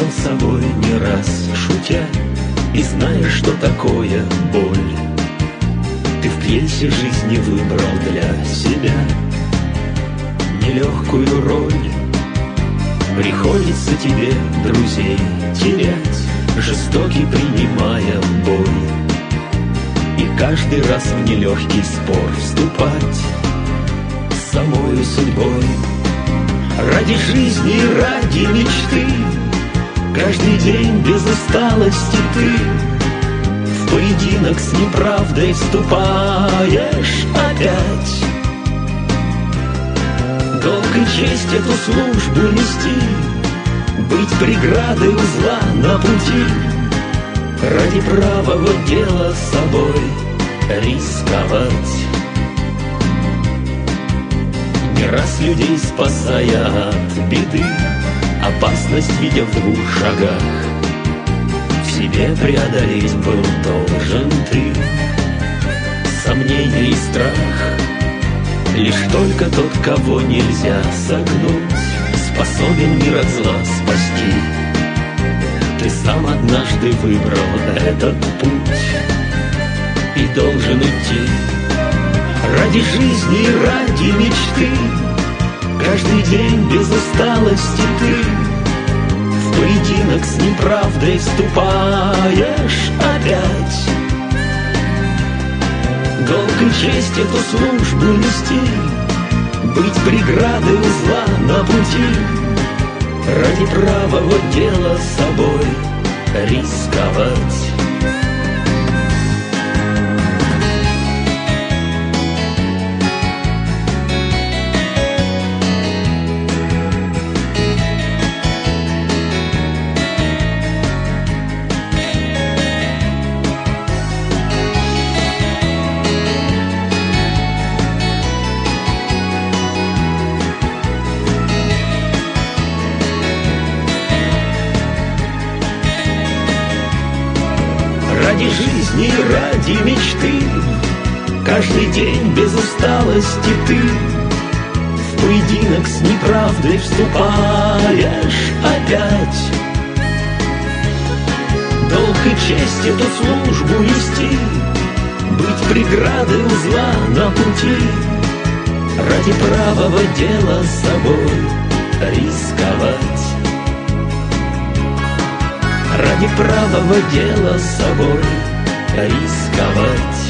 собой не раз, шутя, и знаешь, что такое боль. Ты в пьесе жизни выбрал для себя нелегкую роль. Приходится тебе друзей терять, жестокий принимая бой, и каждый раз в нелегкий спор вступать с самою судьбой. Ради жизни и ради мечты каждый день без усталости ты в поединок с неправдой вступаешь опять. Долг и честь эту службу нести, быть преградой у зла на пути, ради правого дела собой рисковать. Не раз людей спасая от беды, опасность видя в 2 шагах, в себе преодолеть был должен ты. Сомнение и страх — лишь только тот, кого нельзя согнуть, способен мир от зла спасти. Ты сам однажды выбрал этот путь и должен идти. Ради жизни и ради мечты каждый день без усталости ты в поединок с неправдой вступаешь опять. Долг и честь эту службу нести, быть преградой у зла на пути, ради правого дела собой рисковать. Ради жизни и ради мечты каждый день без усталости ты в поединок с неправдой вступаешь опять. Долг и честь эту службу нести, быть преградой у зла на пути, ради правого дела собой рисковать. Ради правого дела собой рисковать.